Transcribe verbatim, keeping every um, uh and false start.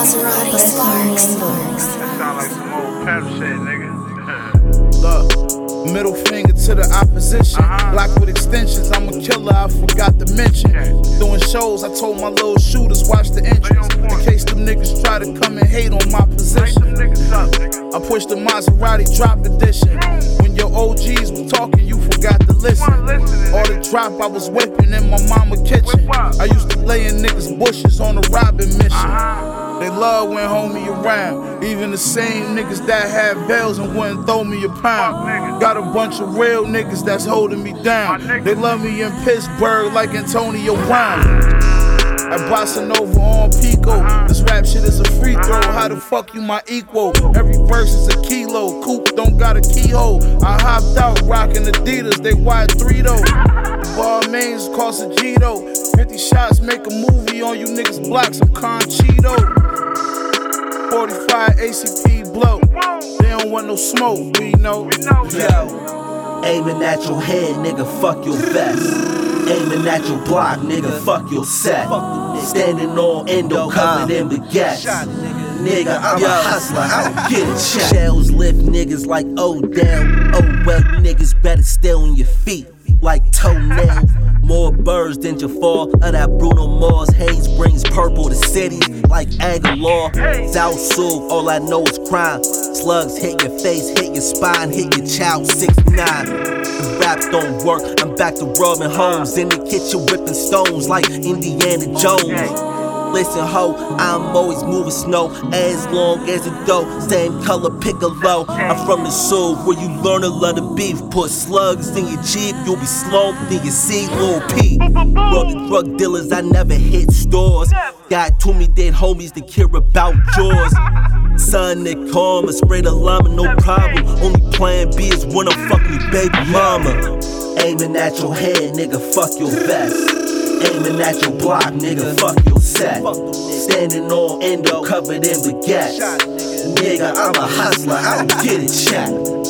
Maserati Sparks. That sound like some old pep shit, nigga. Look, middle finger to the opposition. Uh-huh. Black with extensions, I'm a killer, I forgot to mention. Okay. Doing shows, I told my little shooters, watch the entrance. In case them niggas try to come and hate on my Light position. them niggas up, nigga. I pushed the Maserati drop edition. When your O Gs was talking, you forgot to listen. All the drop I was whipping in my mama kitchen. I used to lay in niggas' bushes on a robbing mission. Uh-huh. They love when homie around. Even the same niggas that had bells and wouldn't throw me a pound. Got a bunch of real niggas that's holding me down. They love me in Pittsburgh like Antonio Brown. At Bossa Nova on Pico. This rap shit is a free throw. How the fuck you my equal? Every verse is a kilo. Coupe don't got a keyhole. I hopped out rocking Adidas. They wide three though. Ball mains cost a G though. fifty shots make a movie on you niggas blocks. I'm Conchito. forty-five A C P blow. They don't want no smoke. We know. Yo, aiming at your head, nigga, fuck your vest. Aiming at your block, nigga, fuck your set. Standing on endo, covered in baguettes. Nigga, I'm a hustler, I don't get a check. Shells lift niggas like Odell. Oh well, you niggas better stay on your feet like toenails. More birds than Jafar of that Bruno Mars. Haze brings purple to cities like Aguilar. South Sul, all I know is crime. Slugs hit your face, hit your spine, hit your child. six nine. The rap don't work, I'm back to Robin Holmes. In the kitchen whipping stones like Indiana Jones. Listen ho, I'm always moving snow. As long as it go, same color piccolo. I'm from the soul where you learn to love the beef. Put slugs in your Jeep, you'll be slow, then you see Lil P. Rugged drug dealers, I never hit stores. Got too many dead homies to care about yours. Son, they calm, I spray the llama, no problem. Only plan B is when I'm fucking your baby mama. Aiming at your head, nigga, fuck your vest. Aiming at your block, nigga, fuck your set. Standing on endo, covered in baguettes. Nigga, I'm a hustler, I don't get it checked.